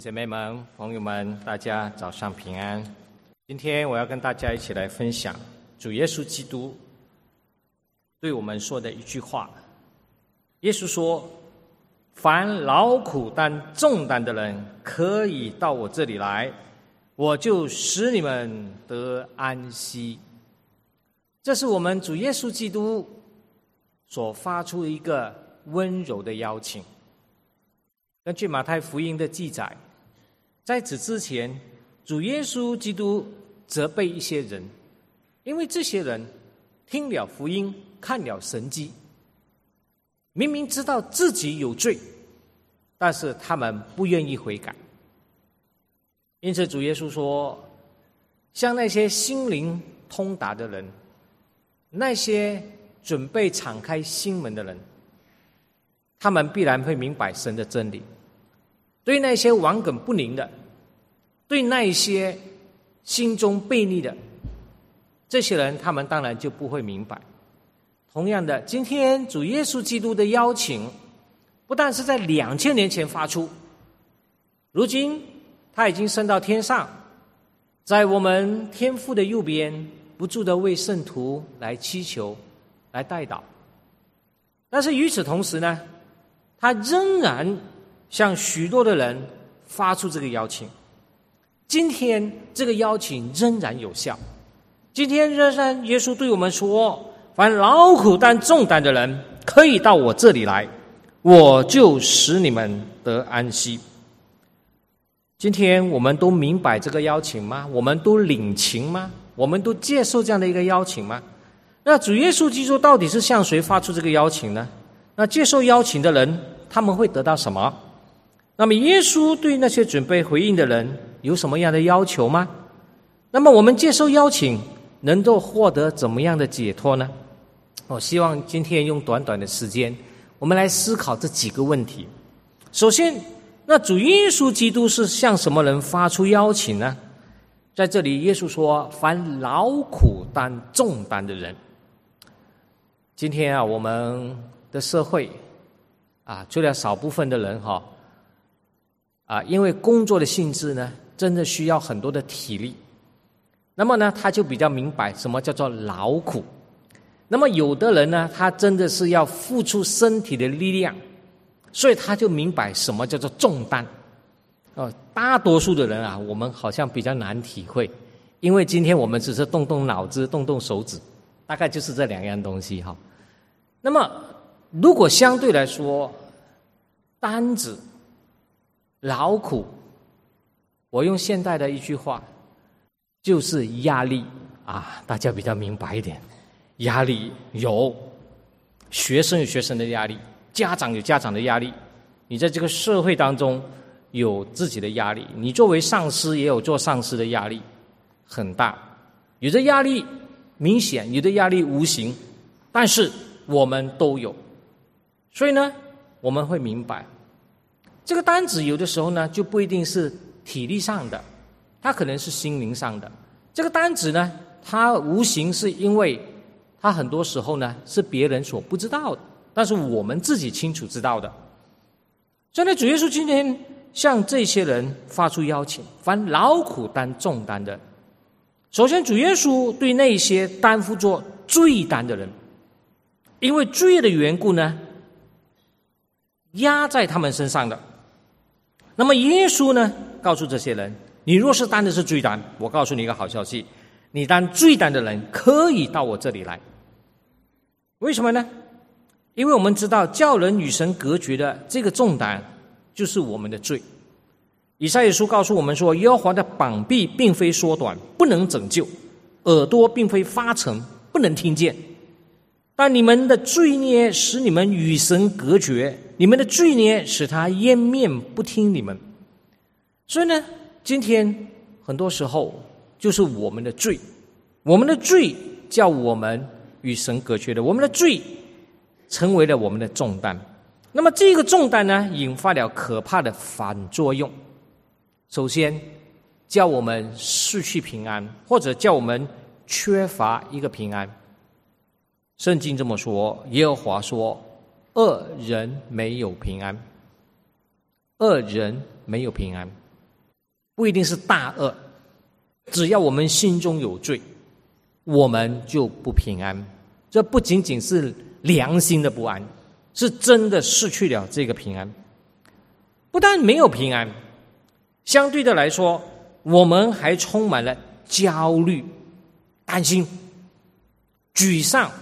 姐妹们、朋友们，大家早上平安。今天我要跟大家一起来分享主耶稣基督对我们说的一句话。耶稣说：凡劳苦担重担的人，可以到我这里来，我就使你们得安息。这是我们主耶稣基督所发出一个温柔的邀请。根据马太福音的记载，在此之前，主耶稣基督责备一些人，因为这些人听了福音，看了神迹，明明知道自己有罪，但是他们不愿意悔改。因此主耶稣说，像那些心灵通达的人，那些准备敞开心门的人，他们必然会明白神的真理。对那些顽梗不灵的，对那些心中悖逆的，这些人他们当然就不会明白。同样的，今天主耶稣基督的邀请不但是在2000年前发出，如今他已经升到天上，在我们天父的右边，不住地为圣徒来祈求，来代祷。但是与此同时呢，他仍然向许多的人发出这个邀请。今天这个邀请仍然有效，今天仍然耶稣对我们说，凡劳苦担重担的人，可以到我这里来，我就使你们得安息。今天我们都明白这个邀请吗？我们都领情吗？我们都接受这样的一个邀请吗？那主耶稣基督到底是向谁发出这个邀请呢？那接受邀请的人，他们会得到什么？那么耶稣对那些准备回应的人有什么样的要求吗？那么我们接受邀请能够获得怎么样的解脱呢？我希望今天用短短的时间，我们来思考这几个问题。首先，那主耶稣基督是向什么人发出邀请呢？在这里耶稣说，凡劳苦担重担的人。今天我们的社会除了少部分的人因为工作的性质呢，真的需要很多的体力，那么呢，他就比较明白什么叫做劳苦。那么有的人呢，他真的是要付出身体的力量，所以他就明白什么叫做重担。大多数的人我们好像比较难体会，因为今天我们只是动动脑子，动动手指，大概就是这两样东西那么如果相对来说，担子、劳苦，我用现代的一句话，就是压力大家比较明白一点。压力有，学生有学生的压力，家长有家长的压力，你在这个社会当中有自己的压力，你作为上司也有做上司的压力，很大。有的压力明显，有的压力无形，但是我们都有。所以呢，我们会明白，这个担子有的时候呢，就不一定是体力上的，它可能是心灵上的。这个担子呢，它无形是因为它很多时候呢，是别人所不知道的，但是我们自己清楚知道的。所以呢，主耶稣今天向这些人发出邀请，凡劳苦担重担的。首先，主耶稣对那些担负着罪担的人，因为罪的缘故呢，压在他们身上的。那么耶稣呢，告诉这些人，你若是担的是罪担，我告诉你一个好消息，你担罪担的人可以到我这里来。为什么呢？因为我们知道叫人与神隔绝的这个重担就是我们的罪。以赛亚书告诉我们说，耶和华的膀臂并非缩短，不能拯救，耳朵并非发沉，不能听见。但你们的罪孽使你们与神隔绝，你们的罪孽使他掩面不听你们。所以呢，今天很多时候就是我们的罪，我们的罪叫我们与神隔绝的，我们的罪成为了我们的重担。那么这个重担呢，引发了可怕的反作用。首先叫我们失去平安，或者叫我们缺乏一个平安。圣经这么说，耶和华说，恶人没有平安，恶人没有平安。 不一定是大恶，只要我们心中有罪，我们就不平安。这不仅仅是良心的不安，是真的失去了这个平安。不但没有平安，相对的来说，我们还充满了焦虑、担心、沮丧、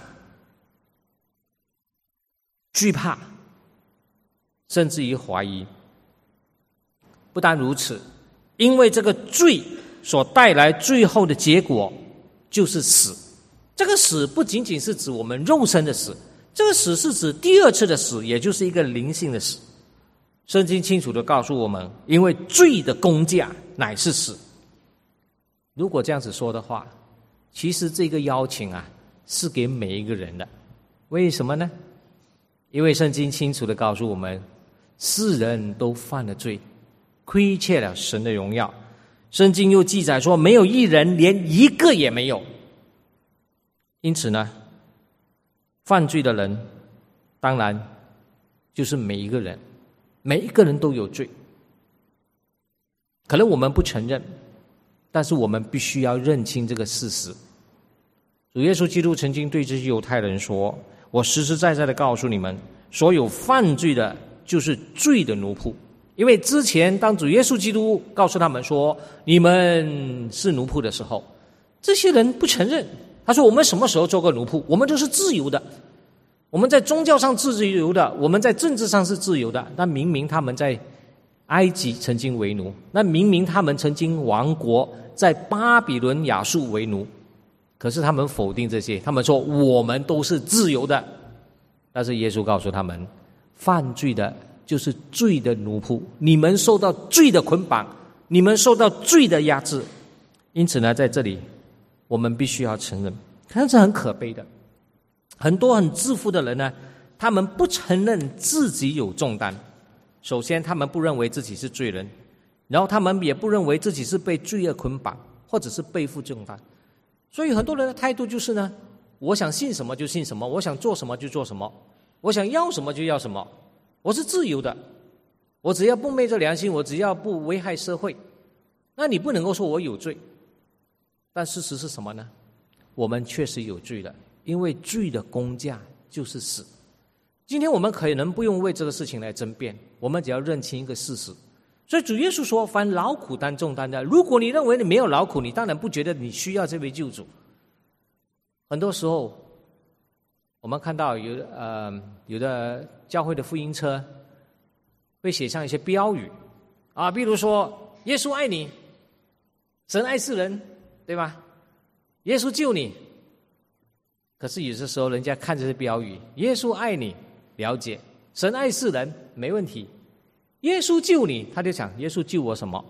惧怕，甚至于怀疑。不但如此，因为这个罪所带来最后的结果就是死。这个死不仅仅是指我们肉身的死，这个死是指第二次的死，也就是一个灵性的死。圣经清楚地告诉我们，因为罪的工价乃是死。如果这样子说的话，其实这个邀请是给每一个人的。为什么呢？因为圣经清楚地告诉我们，世人都犯了罪，亏欠了神的荣耀。圣经又记载说，没有一人，连一个也没有。因此呢，犯罪的人当然就是每一个人，每一个人都有罪。可能我们不承认，但是我们必须要认清这个事实。主耶稣基督曾经对这些犹太人说，我实实在在的告诉你们，所有犯罪的就是罪的奴仆。因为之前当主耶稣基督告诉他们说你们是奴仆的时候，这些人不承认。他说我们什么时候做过奴仆？我们都是自由的，我们在宗教上自由的，我们在政治上是自由的。那明明他们在埃及曾经为奴，那明明他们曾经亡国，在巴比伦亚述为奴，可是他们否定这些，他们说我们都是自由的。但是耶稣告诉他们，犯罪的就是罪的奴仆，你们受到罪的捆绑，你们受到罪的压制。因此呢，在这里我们必须要承认，但是很可悲的，很多很自负的人呢，他们不承认自己有重担。首先他们不认为自己是罪人，然后他们也不认为自己是被罪恶捆绑，或者是背负重担。所以很多人的态度就是呢，我想信什么就信什么，我想做什么就做什么，我想要什么就要什么，我是自由的，我只要不昧着良心，我只要不危害社会，那你不能够说我有罪。但事实是什么呢？我们确实有罪了，因为罪的工价就是死。今天我们可能不用为这个事情来争辩，我们只要认清一个事实。所以主耶稣说，凡劳苦担重担的，如果你认为你没有劳苦，你当然不觉得你需要这位救主。很多时候我们看到有的教会的福音车会写上一些标语比如说耶稣爱你，神爱世人，对吧？耶稣救你。可是有些时候人家看这些标语，耶稣爱你，了解，神爱世人，没问题，耶稣救你，他就想耶稣救我什么？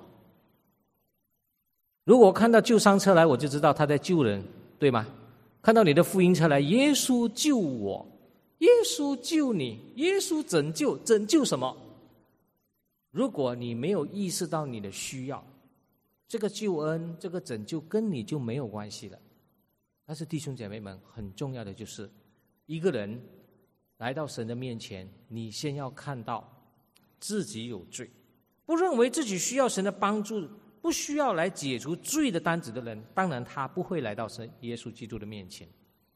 如果我看到救伤车来，我就知道他在救人，对吗？看到你的福音车来，耶稣救我，耶稣救你，耶稣拯救，拯救什么？如果你没有意识到你的需要，这个救恩，这个拯救跟你就没有关系了。但是弟兄姐妹们，很重要的就是一个人来到神的面前，你先要看到自己有罪，不认为自己需要神的帮助，不需要来解除罪的担子的人，当然他不会来到神耶稣基督的面前。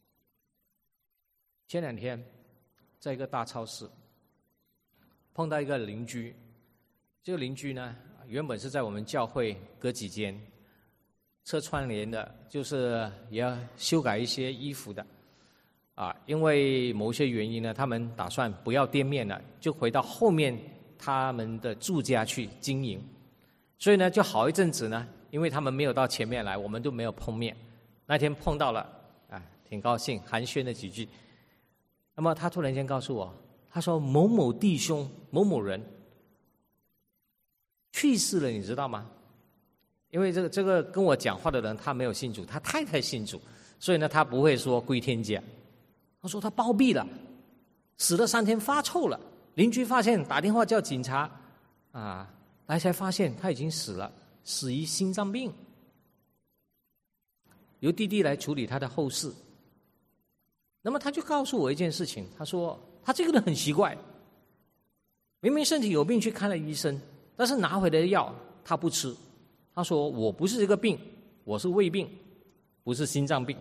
前两天在一个大超市碰到一个邻居，这个邻居呢，原本是在我们教会隔几间车串联的，就是也要修改一些衣服的因为某些原因呢，他们打算不要店面了，就回到后面他们的住家去经营。所以呢，就好一阵子呢，因为他们没有到前面来，我们都没有碰面。那天碰到了挺高兴，寒暄了几句。那么他突然间告诉我，他说某某弟兄某某人去世了，你知道吗？因为这个跟我讲话的人他没有信主，他太太信主，所以呢他不会说归天家。他说他暴毙了，死了3天，发臭了。邻居发现，打电话叫警察来才发现他已经死了，死于心脏病，由弟弟来处理他的后事。那么他就告诉我一件事情，他说他这个人很奇怪，明明身体有病去看了医生，但是拿回来的药他不吃， 他说我不是这个病，我是胃病，不是心脏病。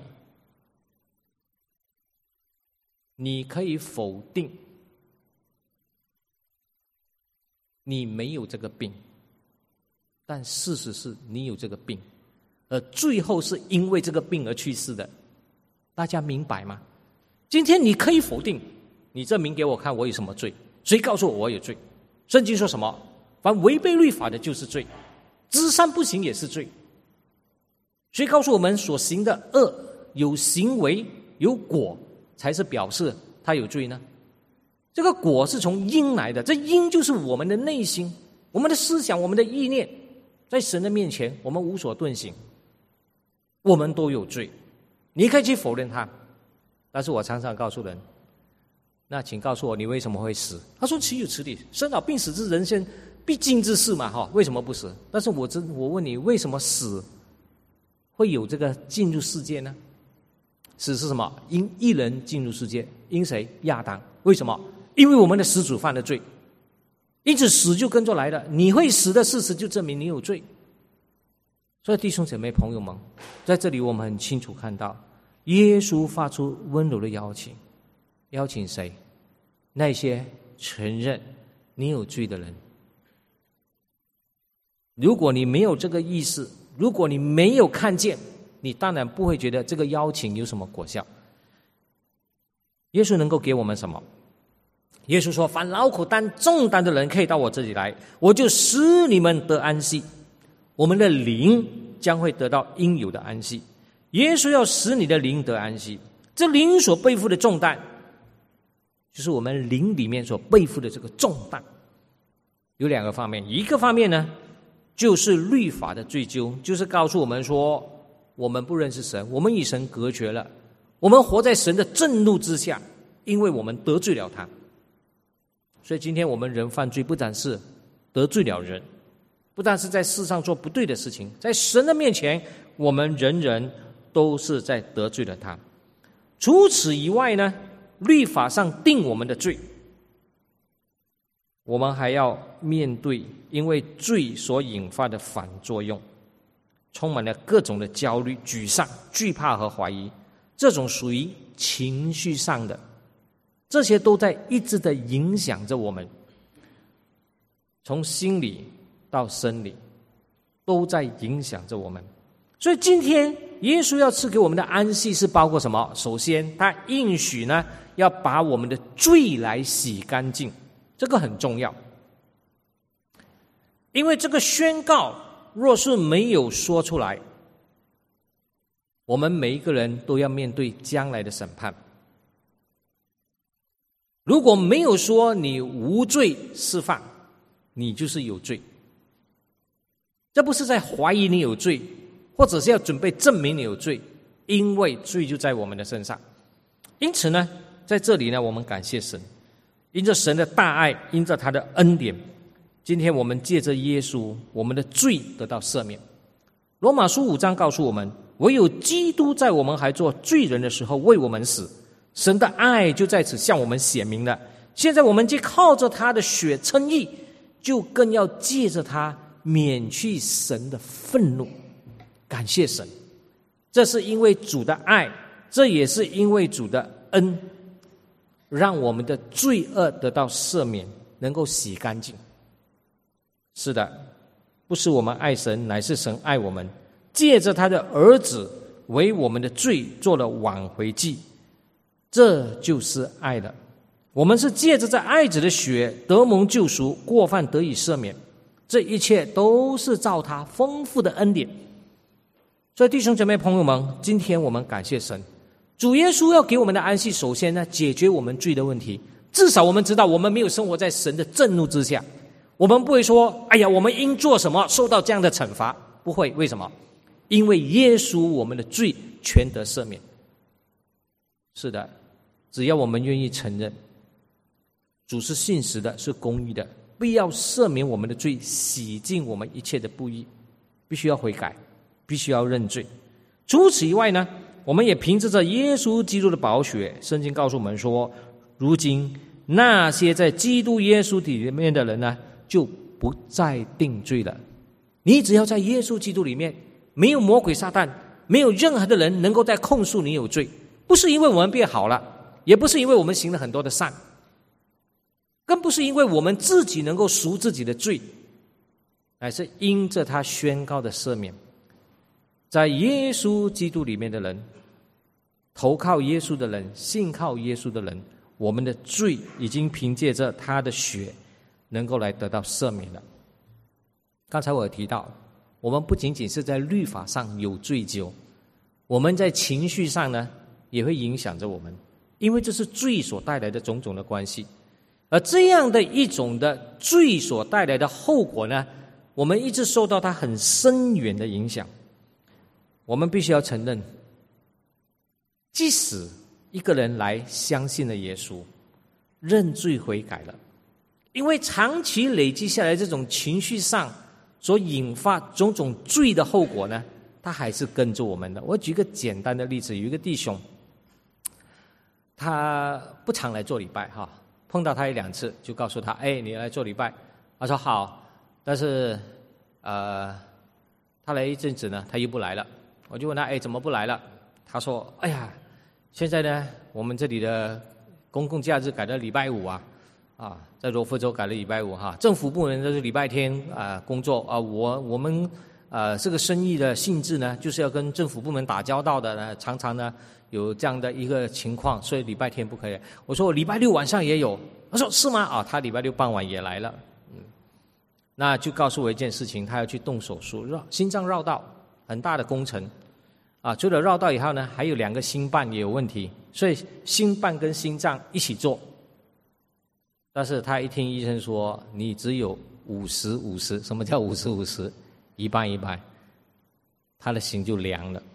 你可以否定你没有这个病，但事实是你有这个病，而最后是因为这个病而去世的。大家明白吗？今天你可以否定，你证明给我看我有什么罪？谁告诉我有罪？圣经说什么？凡违背律法的就是罪，知善不行也是罪。谁告诉我们所行的恶有行为有果才是表示他有罪呢？这个果是从因来的，这因就是我们的内心，我们的思想，我们的意念，在神的面前我们无所遁形，我们都有罪。你可以去否认他，但是我常常告诉人，那请告诉我你为什么会死？他说岂有此理，生老病死之人生必经之事嘛，为什么不死？但是我问你，为什么死会有这个进入世界呢？死是什么？因一人进入世界，因谁？亚当。为什么？因为我们的始祖犯了罪，因此死就跟着来了。你会死的事实就证明你有罪。所以弟兄姐妹朋友们，在这里我们很清楚看到，耶稣发出温柔的邀请，邀请谁？那些承认你有罪的人。如果你没有这个意识，如果你没有看见，你当然不会觉得这个邀请有什么果效。耶稣能够给我们什么？耶稣说，凡劳苦担重担的人可以到我这里来，我就使你们得安息。我们的灵将会得到应有的安息。耶稣要使你的灵得安息，这灵所背负的重担，就是我们灵里面所背负的这个重担。有两个方面，一个方面呢，就是律法的追究，就是告诉我们说，我们不认识神，我们与神隔绝了，我们活在神的震怒之下，因为我们得罪了他。所以今天我们人犯罪，不但是得罪了人，不但是在世上做不对的事情，在神的面前，我们人人都是在得罪了他。除此以外呢，律法上定我们的罪，我们还要面对因为罪所引发的反作用，充满了各种的焦虑、沮丧、惧怕和怀疑，这种属于情绪上的，这些都在一直的影响着我们，从心理到生理都在影响着我们。所以今天耶稣要赐给我们的安息是包括什么？首先他应许呢，要把我们的罪来洗干净，这个很重要。因为这个宣告若是没有说出来，我们每一个人都要面对将来的审判。如果没有说你无罪释放，你就是有罪。这不是在怀疑你有罪，或者是要准备证明你有罪，因为罪就在我们的身上。因此呢，在这里呢，我们感谢神，因着神的大爱，因着他的恩典，今天我们借着耶稣，我们的罪得到赦免。罗马书5章告诉我们，唯有基督在我们还做罪人的时候为我们死，神的爱就在此向我们显明了。现在我们既靠着他的血称义，就更要借着他免去神的愤怒。感谢神，这是因为主的爱，这也是因为主的恩，让我们的罪恶得到赦免，能够洗干净。是的，不是我们爱神，乃是神爱我们，借着他的儿子为我们的罪做了挽回祭，这就是爱了。我们是借着这爱子的血得蒙救赎，过犯得以赦免，这一切都是照他丰富的恩典。所以弟兄姐妹朋友们，今天我们感谢神，主耶稣要给我们的安息，首先呢，解决我们罪的问题。至少我们知道我们没有生活在神的震怒之下，我们不会说哎呀，我们应做什么受到这样的惩罚，不会。为什么？因为耶稣我们的罪全得赦免。是的，只要我们愿意承认主是信实的，是公义的，必要赦免我们的罪，洗净我们一切的不义，必须要悔改，必须要认罪。除此以外呢，我们也凭着耶稣基督的宝血，圣经告诉我们说，如今那些在基督耶稣里面的人呢，就不再定罪了。 你只要在耶稣基督里面，没有魔鬼撒旦，没有任何的人能够再控诉你有罪，不是因为我们变好了，也不是因为我们行了很多的善，更不是因为我们自己能够赎自己的罪，乃是因着他宣告的赦免。在耶稣基督里面的人，投靠耶稣的人，信靠耶稣的人，我们的罪已经凭借着他的血能够来得到赦免了。刚才我有提到，我们不仅仅是在律法上有罪疚，我们在情绪上呢也会影响着我们，因为这是罪所带来的种种的关系。而这样的一种的罪所带来的后果呢，我们一直受到它很深远的影响。我们必须要承认，即使一个人来相信了耶稣，认罪悔改了，因为长期累积下来这种情绪上所引发种种罪的后果呢，他还是跟着我们的。我举个简单的例子，有一个弟兄，他不常来做礼拜哈，碰到他1-2次就告诉他，你来做礼拜。他说好，但是他来一阵子呢，他又不来了。我就问他，怎么不来了？他说，现在呢，我们这里的公共假日改到礼拜五在罗佛州改了礼拜五哈，政府部门都是礼拜天工作我们这个生意的性质呢，就是要跟政府部门打交道的呢，常常呢有这样的一个情况，所以礼拜天不可以。我说我礼拜六晚上也有，他说是吗？他礼拜六傍晚也来了，那就告诉我一件事情，他要去动手术，心脏绕道，很大的工程除了绕道以后呢，还有2个心瓣也有问题，所以心瓣跟心脏一起做。但是他一听医生说你只有50-50，什么叫50-50？一半一半，他的心就凉了。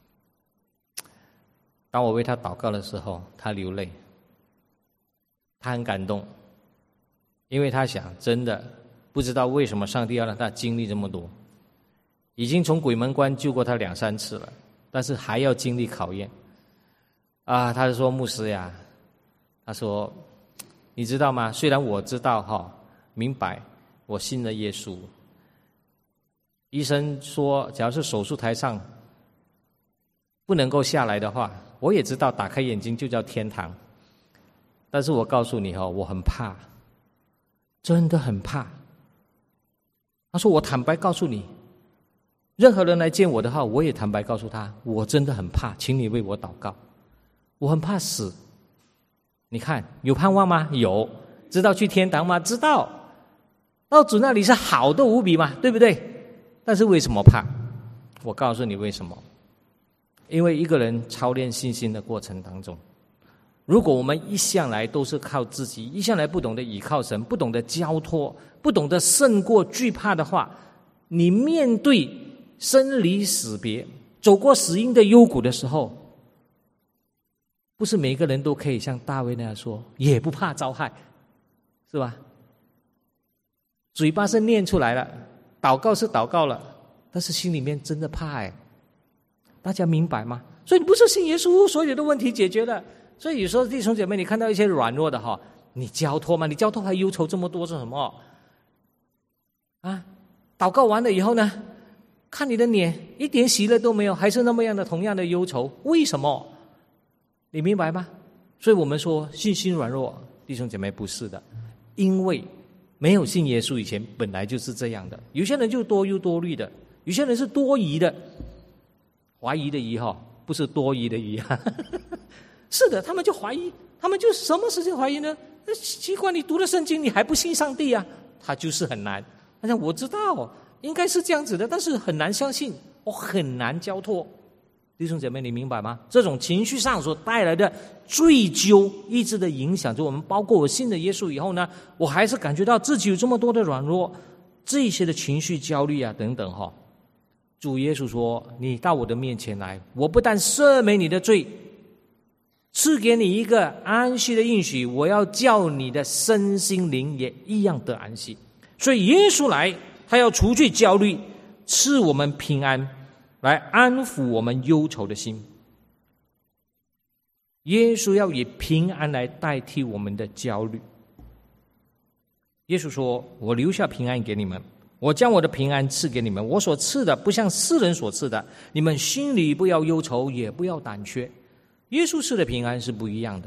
当我为他祷告的时候，他流泪，他很感动，因为他想，真的不知道为什么上帝要让他经历这么多，已经从鬼门关救过他2-3次了，但是还要经历考验他就说，牧师呀，他说你知道吗？虽然我知道明白，我信了耶稣，医生说假如是手术台上不能够下来的话，我也知道打开眼睛就叫天堂，但是我告诉你我很怕，真的很怕。他说我坦白告诉你，任何人来见我的话，我也坦白告诉他，我真的很怕，请你为我祷告，我很怕死。你看有盼望吗？有。知道去天堂吗？知道。到主那里是好的无比嘛，对不对？但是为什么怕？我告诉你为什么。因为一个人操练信心的过程当中，如果我们一向来都是靠自己，一向来不懂得倚靠神，不懂得交托，不懂得胜过惧怕的话，你面对生离死别，走过死荫的幽谷的时候，不是每一个人都可以像大卫那样说，也不怕遭害，是吧？嘴巴是念出来了，祷告是祷告了，但是心里面真的怕大家明白吗？所以你不是信耶稣，所有的问题解决了。所以有时候弟兄姐妹，你看到一些软弱的你交托吗？你交托还忧愁这么多是什么？祷告完了以后呢，看你的脸一点喜乐都没有，还是那么样的同样的忧愁，为什么？你明白吗？所以我们说信心软弱，弟兄姐妹不是的，因为没有信耶稣以前本来就是这样的。有些人就多忧多虑的，有些人是多疑的，怀疑的疑不是多疑的疑是的，他们就怀疑，他们就什么事情怀疑呢？奇怪，你读了圣经你还不信上帝他就是很难。他讲我知道应该是这样子的，但是很难相信，我很难交托。弟兄姐妹，你明白吗？这种情绪上所带来的追究一直的影响着我们，包括我信了耶稣以后呢，我还是感觉到自己有这么多的软弱，这些的情绪焦虑等等主耶稣说，你到我的面前来，我不但赦免你的罪，赐给你一个安息的应许，我要叫你的身心灵也一样的安息。所以耶稣来，他要除去焦虑，赐我们平安，来安抚我们忧愁的心。耶稣要以平安来代替我们的焦虑。耶稣说，我留下平安给你们， 我将我的平安赐给你们，我所赐的不像世人所赐的，你们心里不要忧愁，也不要胆怯。耶稣赐的平安是不一样的，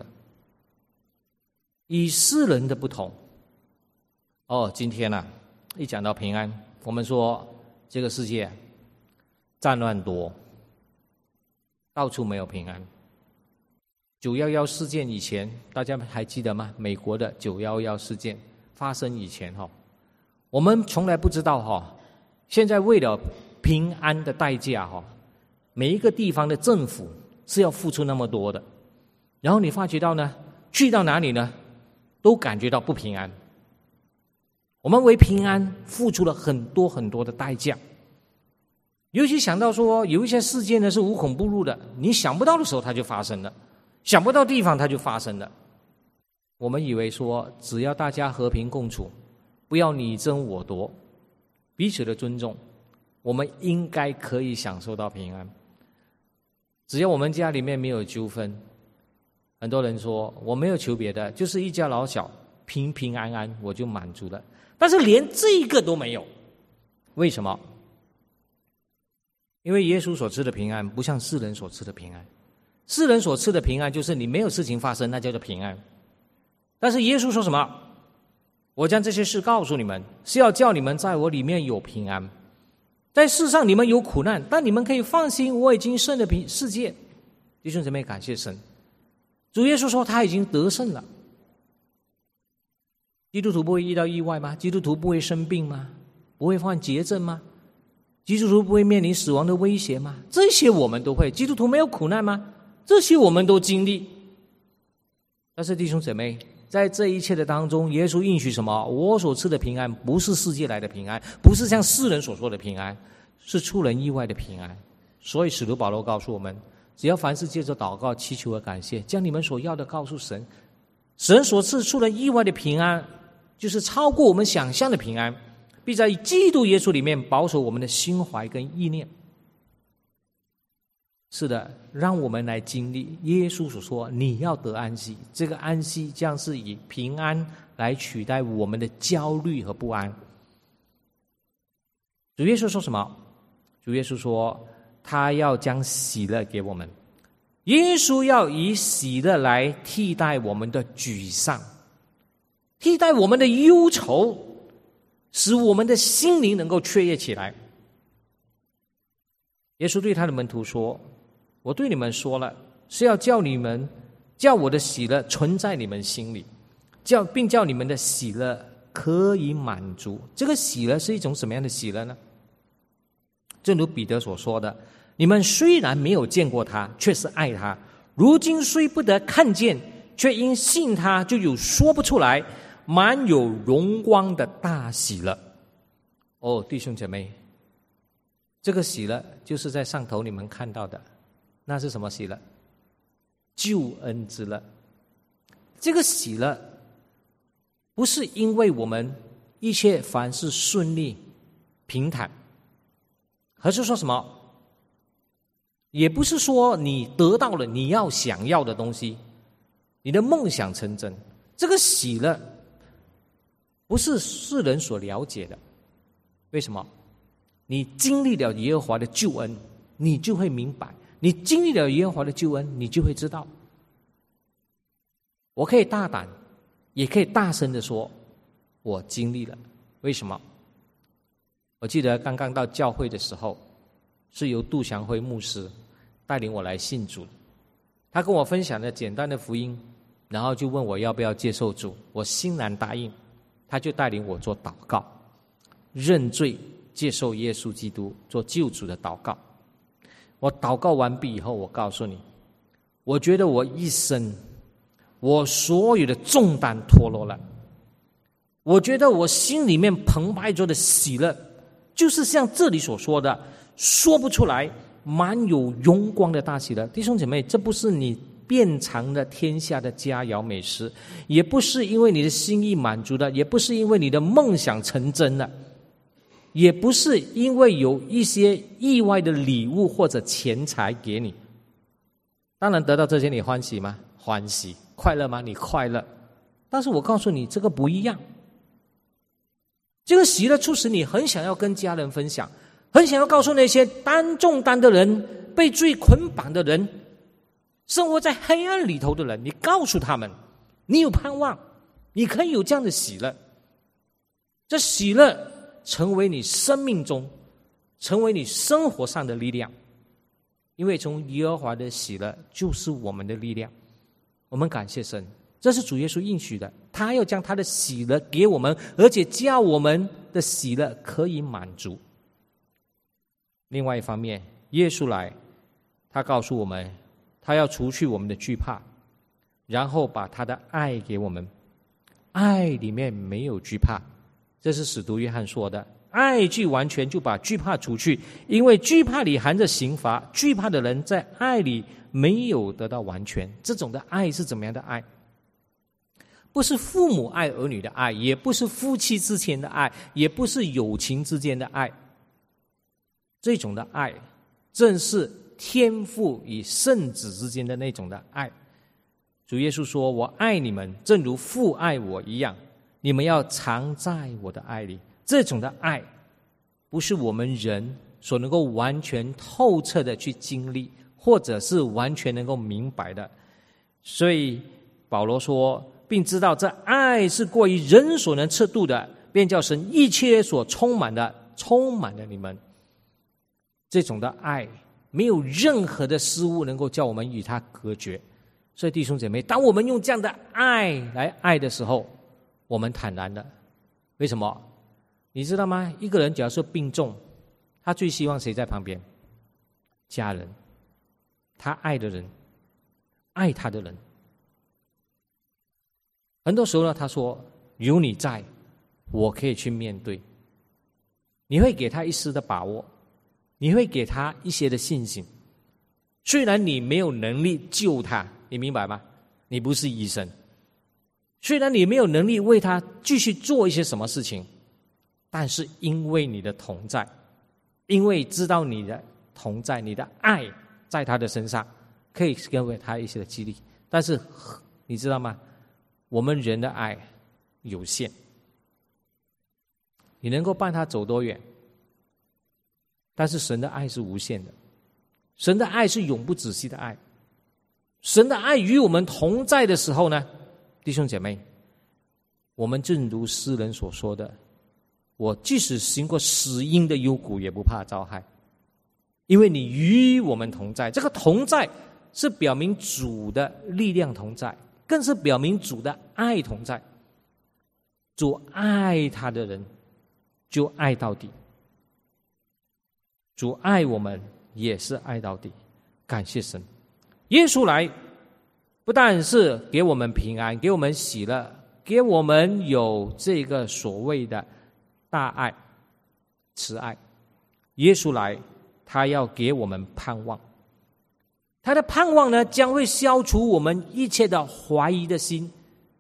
与世人的不同。今天一讲到平安，我们说这个世界战乱多，到处没有平安。911事件以前，大家还记得吗？美国的911事件发生以前我们从来不知道现在为了平安的代价每一个地方的政府是要付出那么多的。然后你发觉到呢，去到哪里呢，都感觉到不平安。我们为平安付出了很多很多的代价。尤其想到说有一些事件呢是无孔不入的，你想不到的时候它就发生了，想不到地方它就发生了。我们以为说只要大家和平共处，不要你争我夺，彼此的尊重，我们应该可以享受到平安。只要我们家里面没有纠纷，很多人说我没有求别的，就是一家老小平平安安我就满足了。但是连这个都没有，为什么？因为耶稣所赐的平安不像世人所赐的平安。世人所赐的平安就是你没有事情发生，那叫做平安。但是耶稣说什么？我将这些事告诉你们，是要叫你们在我里面有平安。在世上你们有苦难，但你们可以放心，我已经胜了世界。弟兄姊妹，感谢神，主耶稣说他已经得胜了。基督徒不会遇到意外吗？基督徒不会生病吗？不会患绝症吗？基督徒不会面临死亡的威胁吗？这些我们都会。基督徒没有苦难吗？这些我们都经历。但是弟兄姊妹，在这一切的当中，耶稣应许什么？我所赐的平安不是世界来的平安，不是像世人所说的平安，是出人意外的平安。所以使徒保罗告诉我们，只要凡事借着祷告、祈求和感谢，将你们所要的告诉神，神所赐出人意外的平安，就是超过我们想象的平安，必在基督耶稣里面保守我们的心怀跟意念。是的，让我们来经历耶稣所说你要得安息，这个安息将是以平安来取代我们的焦虑和不安。主耶稣说什么？主耶稣说他要将喜乐给我们，耶稣要以喜乐来替代我们的沮丧，替代我们的忧愁，使我们的心灵能够雀跃起来。耶稣对他的门徒说，我对你们说了，是要叫我的喜乐存在你们心里，并叫你们的喜乐可以满足。这个喜乐是一种什么样的喜乐呢？正如彼得所说的，你们虽然没有见过他，却是爱他，如今虽不得看见，却因信他，就有说不出来满有荣光的大喜乐。弟兄姐妹，这个喜乐就是在上头你们看到的，那是什么喜乐？救恩之乐。这个喜乐不是因为我们一切凡事顺利平坦，而是说什么？也不是说你得到了你想要的东西，你的梦想成真。这个喜乐不是世人所了解的。为什么？你经历了耶和华的救恩，你就会明白；你经历了耶和华的救恩，你就会知道。我可以大胆，也可以大声的说，我经历了。为什么？我记得刚刚到教会的时候，是由杜祥辉牧师带领我来信主的。他跟我分享了简单的福音，然后就问我要不要接受主，我欣然答应。他就带领我做祷告，认罪，接受耶稣基督做救主的祷告。我祷告完毕以后，我告诉你，我觉得我一生我所有的重担脱落了，我觉得我心里面澎湃着的喜乐，就是像这里所说的，说不出来满有荣光的大喜乐。弟兄姐妹，这不是你遍尝了天下的佳肴美食，也不是因为你的心意满足的，也不是因为你的梦想成真了，也不是因为有一些意外的礼物或者钱财给你。当然得到这些你欢喜吗？欢喜。快乐吗？你快乐。但是我告诉你，这个不一样。 这个喜乐促使你很想要跟家人分享，很想要告诉那些担重担的人、被罪捆绑的人、生活在黑暗里头的人，你告诉他们你有盼望，你可以有这样的喜乐。这喜乐成为你生命中，成为你生活上的力量，因为从耶和华的喜乐就是我们的力量。我们感谢神，这是主耶稣应许的，他要将他的喜乐给我们，而且叫我们的喜乐可以满足。另外一方面，耶稣来，他告诉我们，他要除去我们的惧怕，然后把他的爱给我们。爱里面没有惧怕，这是使徒约翰说的，爱既完全，就把惧怕除去，因为惧怕里含着刑罚，惧怕的人在爱里没有得到完全。这种的爱是怎么样的爱？不是父母爱儿女的爱，也不是夫妻之间的爱，也不是友情之间的爱。这种的爱正是天父与圣子之间的那种的爱。主耶稣说，我爱你们正如父爱我一样，你们要常在我的爱里。这种的爱不是我们人所能够完全透彻的去经历，或者是完全能够明白的。所以保罗说，并知道这爱是过于人所能测度的，便叫神一切所充满的充满了你们。这种的爱没有任何的失误能够叫我们与他隔绝。所以弟兄姐妹，当我们用这样的爱来爱的时候，我们坦然的。为什么？你知道吗？一个人假如说病重，他最希望谁在旁边？家人，他爱的人，爱他的人。很多时候呢，他说有你在，我可以去面对。你会给他一丝的把握，你会给他一些的信心。虽然你没有能力救他，你明白吗？你不是医生，虽然你没有能力为他继续做一些什么事情，但是因为你的同在，因为知道你的同在，你的爱在他的身上，可以给他一些的激励。但是你知道吗？我们人的爱有限，你能够伴他走多远？但是神的爱是无限的，神的爱是永不止息的爱。神的爱与我们同在的时候呢，弟兄姐妹，我们正如诗人所说的，我即使行过死荫的幽谷，也不怕遭害，因为你与我们同在。这个同在是表明主的力量同在，更是表明主的爱同在。主爱他的人就爱到底，主爱我们也是爱到底。感谢神，耶稣来不但是给我们平安，给我们喜乐，给我们有这个所谓的大爱慈爱。耶稣来，他要给我们盼望，他的盼望呢，将会消除我们一切的怀疑的心，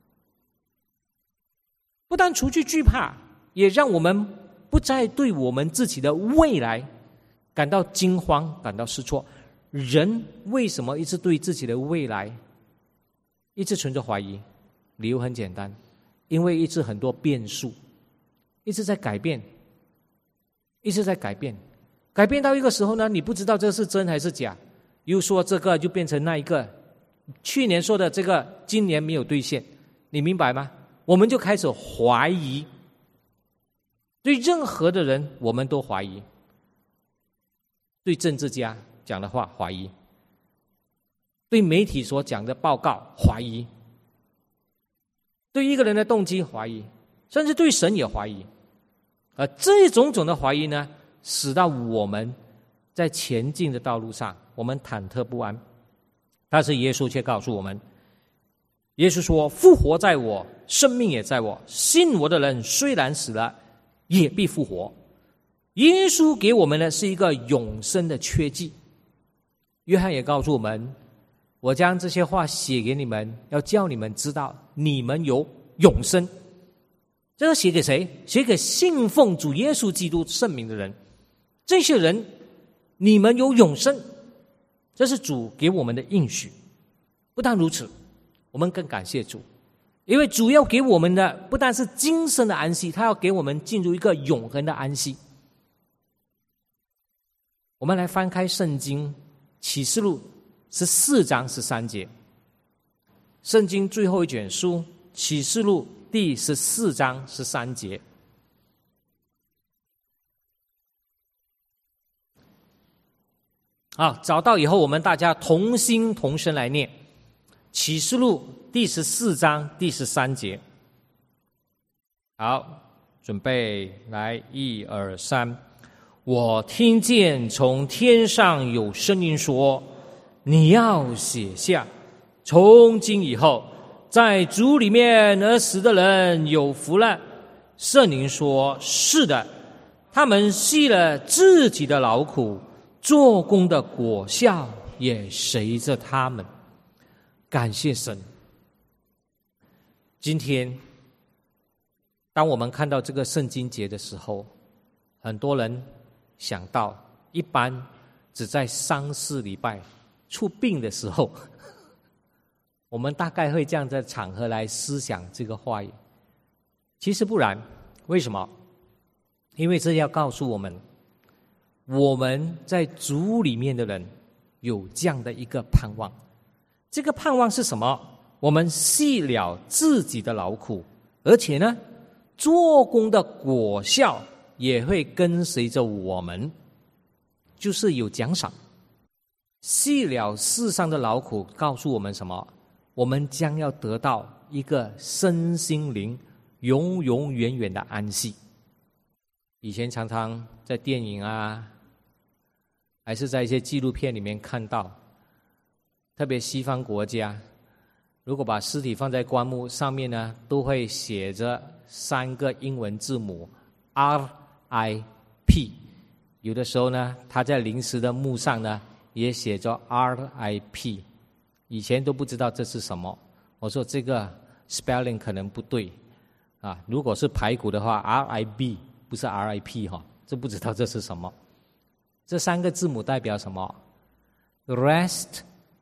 不但除去惧怕，也让我们不再对我们自己的未来感到惊慌，感到失措。人为什么一直对自己的未来一直存着怀疑？理由很简单，因为一直很多变数，一直在改变，一直在改变，改变到一个时候呢，你不知道这是真还是假，又说这个就变成那一个，去年说的这个今年没有兑现，你明白吗？我们就开始怀疑，对任何的人我们都怀疑，对政治家讲的话怀疑，对媒体所讲的报告怀疑，对一个人的动机怀疑，甚至对神也怀疑。而这种种的怀疑呢，使到我们在前进的道路上，我们忐忑不安。但是耶稣却告诉我们，耶稣说，复活在我，生命也在我，信我的人虽然死了，也必复活。耶稣给我们的是一个永生的确据。约翰也告诉我们，我将这些话写给你们，要叫你们知道你们有永生。这个写给谁？写给信奉主耶稣基督圣名的人。这些人，你们有永生，这是主给我们的应许。不但如此，我们更感谢主， 因为主要给我们的不但是今生的安息，他要给我们进入一个永恒的安息。我们来翻开圣经启示录14章13节，圣经最后一卷书启示录第14章13节。好，找到以后我们大家同心同声来念启示录第14章第13节。好，准备来1、2、3。我听见从天上有声音说，你要写下，从今以后在主里面而死的人有福了。圣灵说，是的，他们息了自己的劳苦，做工的果效也随着他们。感谢神。今天当我们看到这个圣经节的时候，很多人想到一般只在3、4礼拜出殡的时候，我们大概会这样的场合来思想这个话语。其实不然，为什么？因为这要告诉我们，我们在主里面的人有这样的一个盼望。这个盼望是什么？我们息了自己的劳苦，而且呢，做工的果效也会跟随着我们，就是有奖赏。息了世上的劳苦告诉我们什么？我们将要得到一个身心灵永永远远的安息。以前常常在电影啊，还是在一些纪录片里面看到，特别西方国家，如果把尸体放在棺木上面呢，都会写着3个英文字母 RIP。 有的时候呢，他在临时的墓上呢也写着 RIP。 以前都不知道这是什么，我说这个 spelling 可能不对啊，如果是排骨的话 RIB 不是 RIP 哈，这不知道这是什么。这3个字母代表什么？ Rest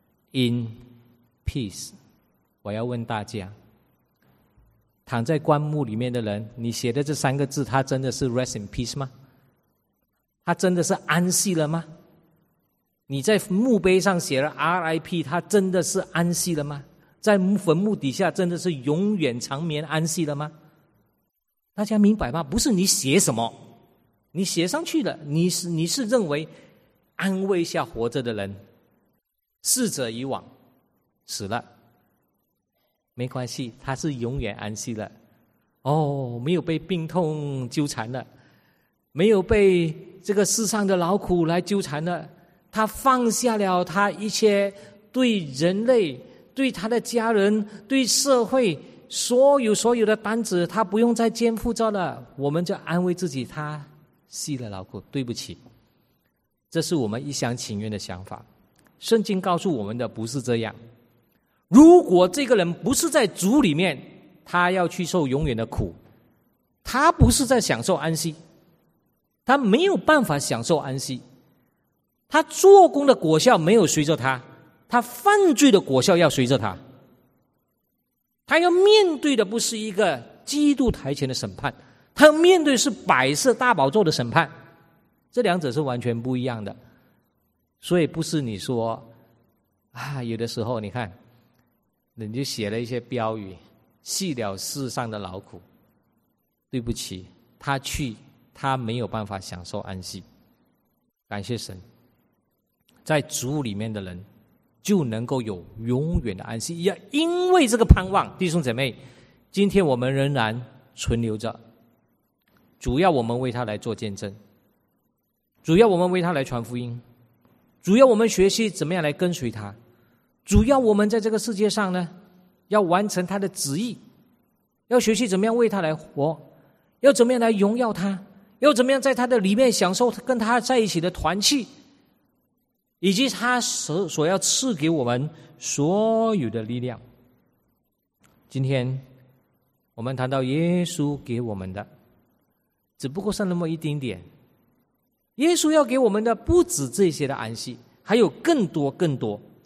in peace。 我要问大家，躺在棺木里面的人，你写的这3个字，他真的是 rest in peace 吗？他真的是安息了吗？你在墓碑上写了 RIP， 他真的是安息了吗？在坟墓底下真的是永远长眠安息了吗？大家明白吗？不是你写什么，你写上去了，你是认为安慰一下活着的人，逝者已往，死了没关系，他是永远安息了。哦，没有被病痛纠缠了，没有被这个世上的劳苦来纠缠了，他放下了他一切对人类、对他的家人、对社会所有的担子，他不用再肩负着了。我们就安慰自己，他息了劳苦。对不起，这是我们一厢情愿的想法。圣经告诉我们的不是这样。如果这个人不是在主里面，他要去受永远的苦，他不是在享受安息，他没有办法享受安息。他做工的果效没有随着他，他犯罪的果效要随着他。他要面对的不是一个基督台前的审判，他要面对是摆设大宝座的审判，这两者是完全不一样的。所以不是你说啊，有的时候你看你就写了一些标语，息了世上的劳苦。对不起，他没有办法享受安息。感谢神，在主里面的人就能够有永远的安息。也因为这个盼望，弟兄姐妹，今天我们仍然存留着，主要我们为他来做见证，主要我们为他来传福音，主要我们学习怎么样来跟随他，主要我们在这个世界上呢，要完成他的旨意，要学习怎么样为他来活，要怎么样来荣耀他，要怎么样在他的里面享受跟他在一起的团契，以及他所要赐给我们所有的力量。今天我们谈到耶稣给我们的只不过是那么一丁点，耶稣要给我们的不止这些的安息，还有更多更多。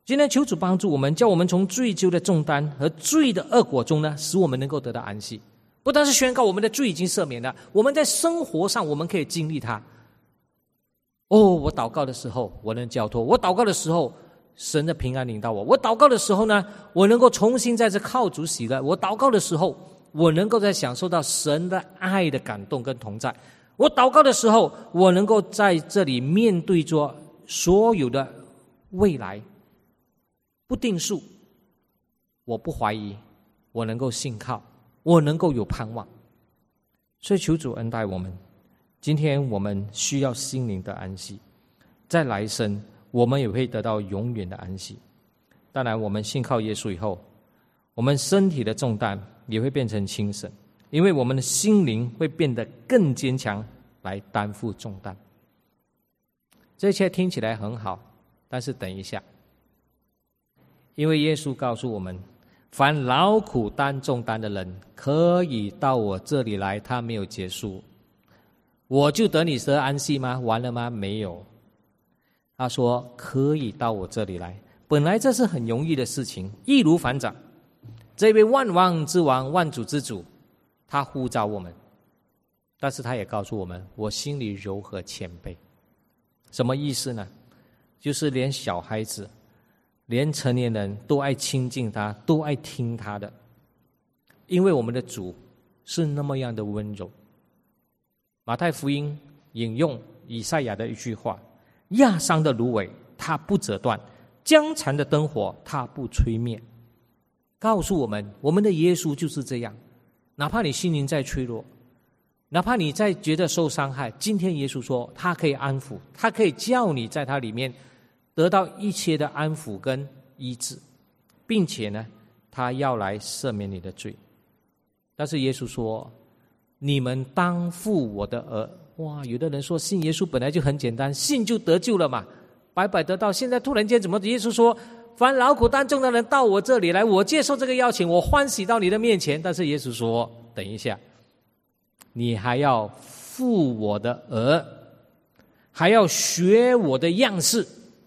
今天求主帮助我们，叫我们从罪疚的重担和罪的恶果中呢，使我们能够得到安息。不但是宣告我们的罪已经赦免了，我们在生活上我们可以经历它。我祷告的时候我能交托，我祷告的时候神的平安领到我，我祷告的时候呢，我能够重新在这靠主喜乐，我祷告的时候我能够在享受到神的爱的感动跟同在，我祷告的时候我能够在这里面对着所有的未来不定数，我不怀疑，我能够信靠，我能够有盼望。所以求主恩待我们，今天我们需要心灵的安息，在来生我们也会得到永远的安息。当然我们信靠耶稣以后，我们身体的重担也会变成轻省，因为我们的心灵会变得更坚强，来担负重担。这一切听起来很好，但是等一下，因为耶稣告诉我们，凡劳苦担重担的人可以到我这里来。他没有结束，我就得你得安息吗？完了吗？没有。他说可以到我这里来，本来这是很容易的事情，易如反掌。这位万王之王，万主之主，他呼召我们，但是他也告诉我们，我心里柔和谦卑。什么意思呢？就是连小孩子连成年人都爱亲近他，都爱听他的，因为我们的主是那么样的温柔。马太福音引用以赛亚的一句话，压伤的芦苇他不折断，将残的灯火他不吹灭，告诉我们，我们的耶稣就是这样。哪怕你心灵再脆弱，哪怕你再觉得受伤害，今天耶稣说他可以安抚，他可以叫你在他里面得到一切的安抚跟医治，并且呢，他要来赦免你的罪。但是耶稣说，你们当负我的軛。哇，有的人说信耶稣本来就很简单，信就得救了嘛，白白得到。现在突然间怎么耶稣说，凡劳苦担重的人到我这里来，我接受这个邀请，我欢喜到你的面前。但是耶稣说，等一下，你还要负我的軛，还要学我的样式。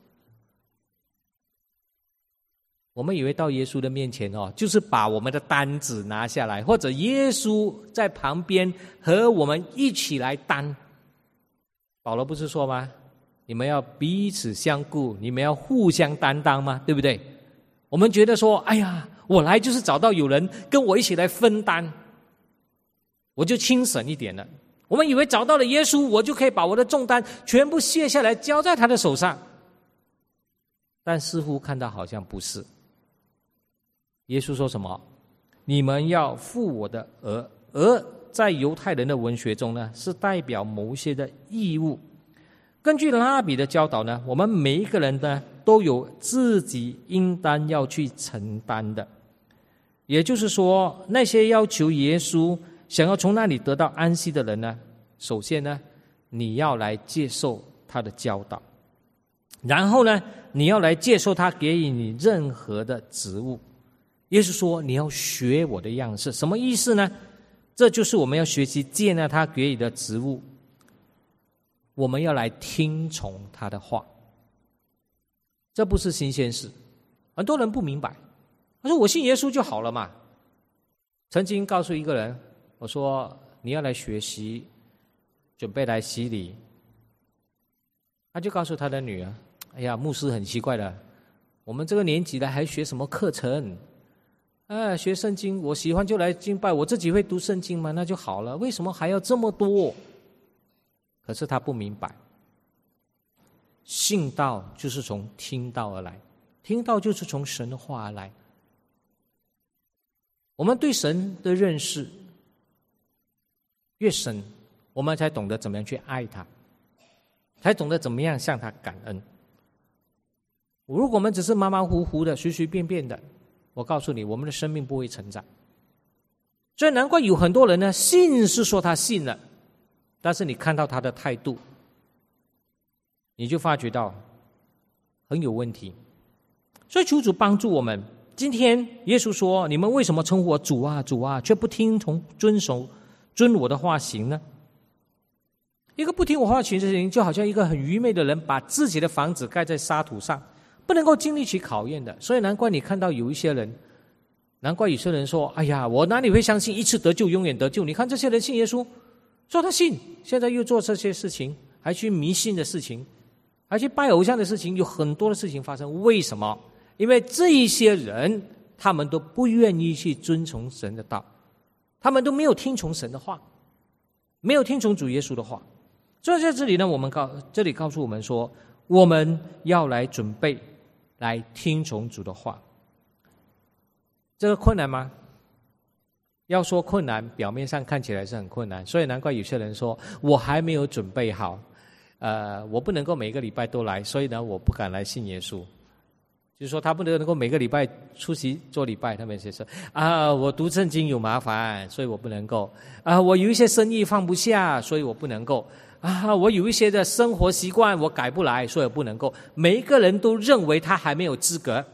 我们以为到耶稣的面前就是把我们的担子拿下来，或者耶稣在旁边和我们一起来担。保罗不是说吗？你们要彼此相顾，你们要互相担当吗？对不对？我们觉得说，哎呀，我来就是找到有人跟我一起来分担，我就轻省一点了。我们以为找到了耶稣，我就可以把我的重担全部卸下来交在他的手上，但似乎看到好像不是。耶稣说什么？你们要负我的軛。軛在犹太人的文学中呢，是代表某些的义务。根据拉比的教导呢，我们每一个人呢都有自己应当要去承担的。也就是说，那些要求耶稣想要从那里得到安息的人呢，首先呢，你要来接受他的教导，然后呢，你要来接受他给予你任何的职务。耶稣说你要学我的样式，什么意思呢？这就是我们要学习接纳他给予的职务，我们要来听从他的话。这不是新鲜事，很多人不明白。他说我信耶稣就好了嘛。曾经告诉一个人，我说你要来学习，准备来洗礼。他就告诉他的女儿，哎呀，牧师很奇怪的，我们这个年纪了还学什么课程？学圣经，我喜欢就来敬拜，我自己会读圣经嘛，那就好了，为什么还要这么多？可是他不明白，信道就是从听道而来，听道就是从神的话而来。我们对神的认识越深，我们才懂得怎么样去爱他，才懂得怎么样向他感恩。如果我们只是马马虎虎的随随便便的，我告诉你，我们的生命不会成长。所以难怪有很多人呢，信是说他信了，但是你看到他的态度，你就发觉到很有问题。所以求主帮助我们。今天耶稣说，你们为什么称呼我主啊主啊，却不听从遵我的话行呢？一个不听我话行，就好像一个很愚昧的人把自己的房子盖在沙土上， 不能够经历起考验的。所以难怪你看到有一些人，难怪有些人说，哎呀，我哪里会相信一次得救永远得救？你看这些人信耶稣，说他信，现在又做这些事情，还去迷信的事情，还去拜偶像的事情，有很多的事情发生。为什么？因为这一些人他们都不愿意去遵从神的道，他们都没有听从神的话，没有听从主耶稣的话。所以在这里呢，这里告诉我们说，我们要来准备来听从主的话。这个困难吗？要说困难，表面上看起来是很困难，所以难怪有些人说我还没有准备好，我不能够每个礼拜都来，所以呢我不敢来信耶稣。就是说他不能够每个礼拜出席做礼拜，他们就说我读圣经有麻烦，所以我不能够我有一些生意放不下，所以我不能够我有一些的生活习惯我改不来，所以我不能够。每一个人都认为他还没有资格。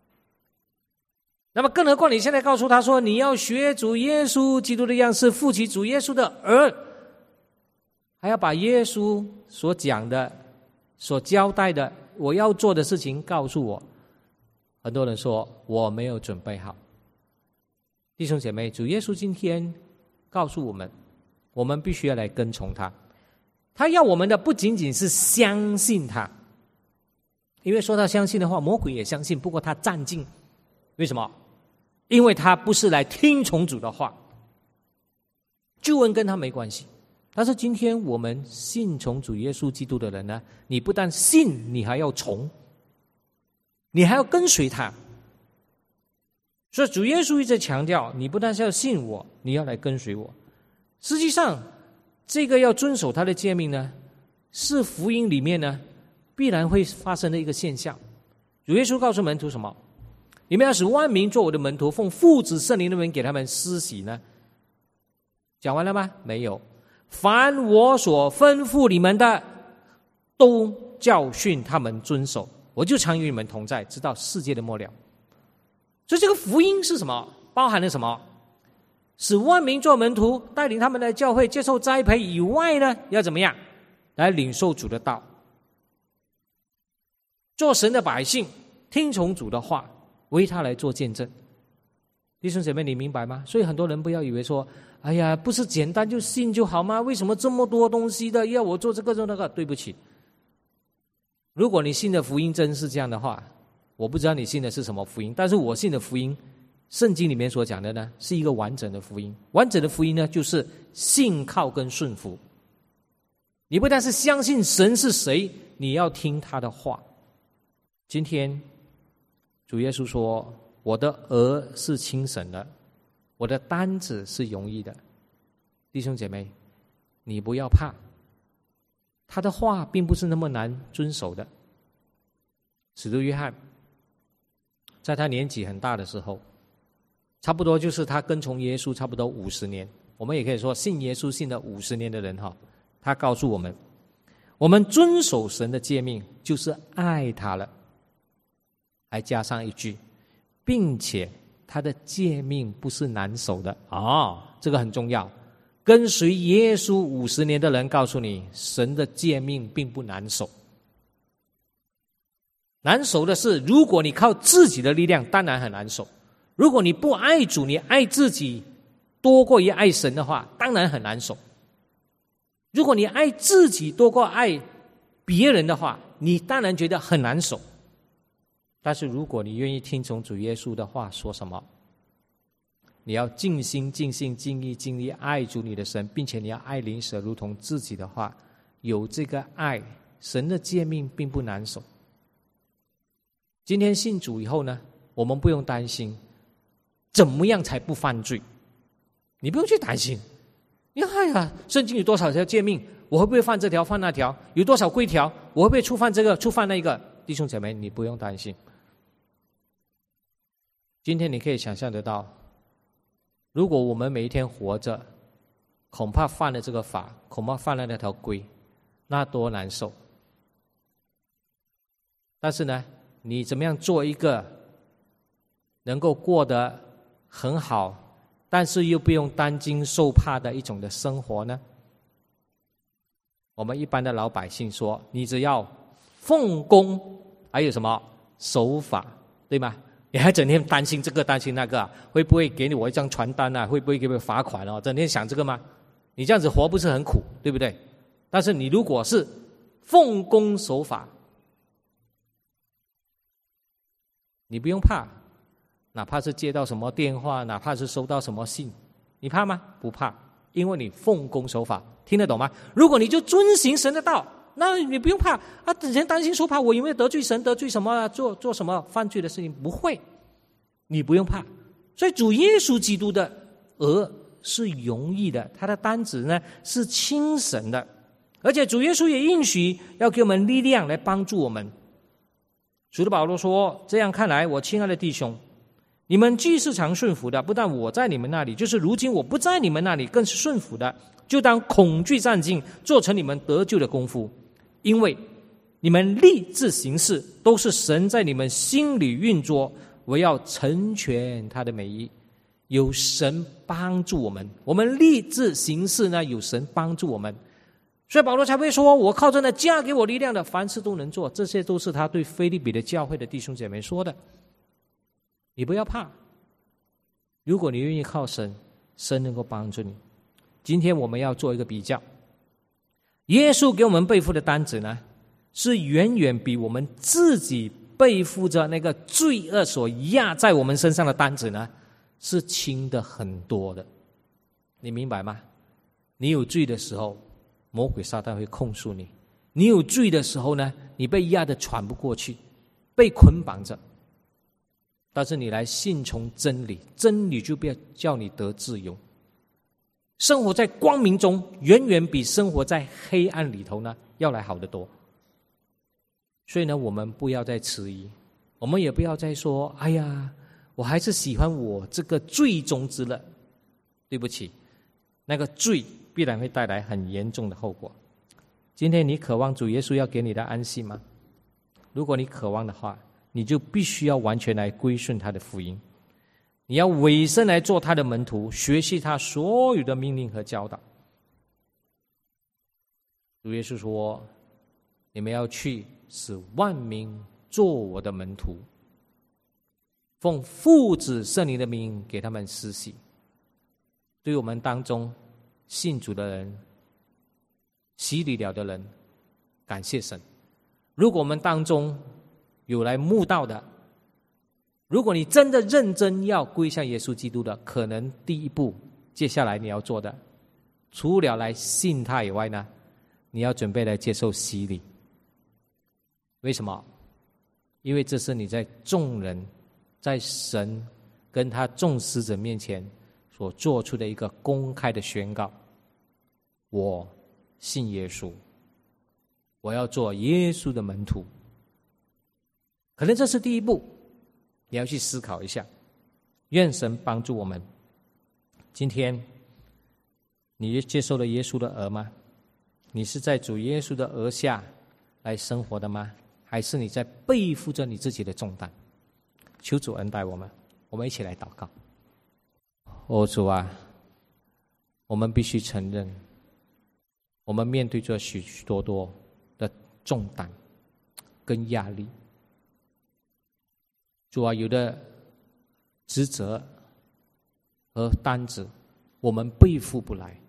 那么更何况你现在告诉他说，你要学主耶稣基督的样式，负起主耶稣的儿，还要把耶稣所讲的所交代的我要做的事情告诉我。很多人说我没有准备好。弟兄姐妹，主耶稣今天告诉我们，我们必须要来跟从他。他要我们的不仅仅是相信他，因为说到相信的话，魔鬼也相信，不过他战尽。为什么？因为他不是来听从主的话，救恩跟他没关系。但是今天我们信从主耶稣基督的人呢，你不但信，你还要从，你还要跟随他。所以主耶稣一直强调，你不但是要信我，你要来跟随我。实际上这个要遵守他的诫命呢，是福音里面呢必然会发生的一个现象。主耶稣告诉门徒什么？你们要使万民做我的门徒，奉父子圣灵的名给他们施洗呢。讲完了吗？没有。凡我所吩咐你们的，都教训他们遵守，我就常与你们同在，直到世界的末了。所以这个福音是什么？包含了什么？使万民做门徒，带领他们来教会接受栽培以外呢，要怎么样来领受主的道，做神的百姓，听从主的话，为他来做见证。弟兄姐妹，你明白吗？所以很多人不要以为说，哎呀，不是简单就信就好吗？为什么这么多东西的要我做这个做那个？对不起，如果你信的福音真是这样的话，我不知道你信的是什么福音，但是我信的福音，圣经里面所讲的呢，是一个完整的福音。完整的福音呢，就是信靠跟顺服。你不但是相信神是谁，你要听他的话。今天主耶稣说，我的额是轻省的，我的担子是容易的。弟兄姐妹，你不要怕，他的话并不是那么难遵守的。使徒约翰在他年纪很大的时候，差不多就是他跟从耶稣差不多50年，我们也可以说信耶稣信了50年的人，他告诉我们，我们遵守神的诫命就是爱他了，还加上一句，并且他的诫命不是难守的。这个很重要。跟随耶稣50年的人告诉你，神的诫命并不难守。难守的是，如果你靠自己的力量，当然很难守。如果你不爱主，你爱自己多过于爱神的话，当然很难守。如果你爱自己多过爱别人的话，你当然觉得很难守。但是如果你愿意听从主耶稣的话，说什么？你要尽心尽性尽意尽力爱主你的神，并且你要爱邻舍如同自己的话，有这个爱，神的诫命并不难守。今天信主以后呢，我们不用担心怎么样才不犯罪，你不用去担心。你看呀，圣经有多少条诫命，我会不会犯这条犯那条？有多少规条，我会不会触犯这个触犯那个？弟兄姐妹，你不用担心。今天你可以想象得到，如果我们每一天活着，恐怕犯了这个法，恐怕犯了那条规，那多难受。但是呢，你怎么样做一个能够过得很好，但是又不用担惊受怕的一种的生活呢？我们一般的老百姓说，你只要奉公，还有什么守法，对吗？你还整天担心这个担心那个会不会给我一张传单会不会给我罚款整天想这个吗？你这样子活不是很苦，对不对？但是你如果是奉公守法，你不用怕，哪怕是接到什么电话，哪怕是收到什么信，你怕吗？不怕，因为你奉公守法，听得懂吗？如果你就遵行神的道，那你不用怕整天担心说怕我有没有得罪神，得罪什么做什么犯罪的事情，不会，你不用怕。所以主耶稣基督的额是容易的，他的担子呢是轻省的，而且主耶稣也应许要给我们力量来帮助我们。使徒保罗说，这样看来，我亲爱的弟兄，你们既是常顺服的，不但我在你们那里，就是如今我不在你们那里更是顺服的，就当恐惧战兢，做成你们得救的功夫。因为你们立志行事，都是神在你们心里运作，为要成全他的美意。有神帮助我们，我们立志行事呢，有神帮助我们，所以保罗才会说，我靠着那加给我力量的，凡事都能做。这些都是他对腓立比的教会的弟兄姐妹说的。你不要怕，如果你愿意靠神，神能够帮助你。今天我们要做一个比较，耶稣给我们背负的担子呢，是远远比我们自己背负着那个罪恶所压在我们身上的担子呢，是轻的很多的。你明白吗？你有罪的时候，魔鬼撒旦会控诉你；你有罪的时候呢，你被压得喘不过去，被捆绑着。但是你来信从真理，真理就必叫你得自由。生活在光明中，远远比生活在黑暗里头呢，要来好得多。所以呢，我们不要再迟疑，我们也不要再说，哎呀，我还是喜欢我这个罪中之乐。对不起，那个罪必然会带来很严重的后果。今天你渴望主耶稣要给你的安息吗？如果你渴望的话，你就必须要完全来归顺他的福音，你要委身来做他的门徒，学习他所有的命令和教导。主耶稣说，你们要去，使万民做我的门徒，奉父子圣灵的名给他们施洗。对我们当中信主的人，洗礼了的人，感谢神。如果我们当中有来慕道的，如果你真的认真要归向耶稣基督的，可能第一步接下来你要做的，除了来信他以外呢，你要准备来接受洗礼。为什么？因为这是你在众人，在神跟他众使者面前所做出的一个公开的宣告，我信耶稣，我要做耶稣的门徒。可能这是第一步，你要去思考一下。愿神帮助我们。今天你接受了耶稣的额吗？你是在主耶稣的额下来生活的吗？还是你在背负着你自己的重担？求主恩待我们，我们一起来祷告。主啊，我们必须承认，我们面对着许许多多的重担跟压力。主啊，有的职责和担子我们背负不来。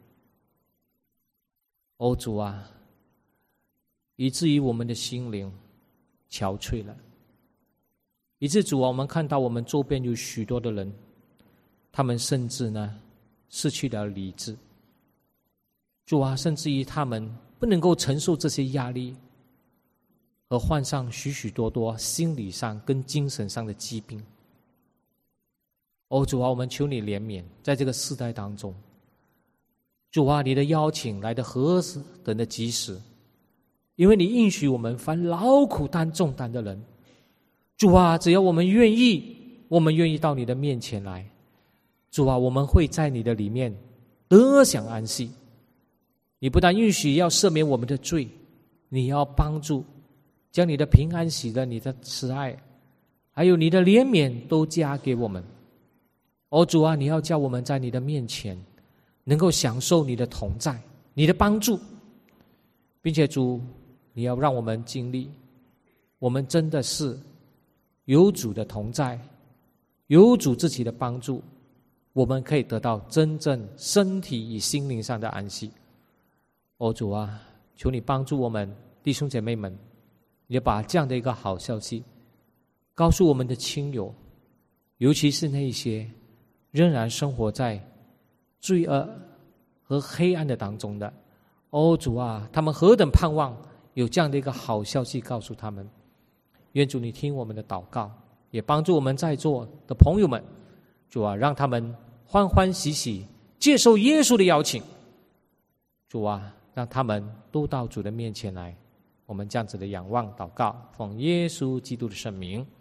主啊，以至于我们的心灵憔悴了，以致主啊，我们看到我们周边有许多的人，他们甚至呢失去了理智。主啊，甚至于他们不能够承受这些压力，而患上许许多多心理上跟精神上的疾病。主啊，我们求你怜悯，在这个世代当中，主啊，你的邀请来得何等的及时，因为你应许我们凡劳苦担重担的人，主啊，只要我们愿意到你的面前来，主啊，我们会在你的里面得享安息。你不但允许要赦免我们的罪，你要帮助将你的平安喜乐、你的慈爱还有你的怜悯都加给我们。主啊，你要叫我们在你的面前能够享受你的同在、你的帮助，并且主，你要让我们经历，我们真的是有主的同在，有主自己的帮助，我们可以得到真正身体与心灵上的安息。主啊，求你帮助我们弟兄姐妹们，也把这样的一个好消息告诉我们的亲友，尤其是那些仍然生活在罪恶和黑暗的当中的。主啊，他们何等盼望有这样的一个好消息告诉他们。愿主你听我们的祷告，也帮助我们在座的朋友们，主啊，让他们欢欢喜喜接受耶稣的邀请。主啊，让他们都到主的面前来。我们这样子的仰望祷告，奉耶稣基督的圣名。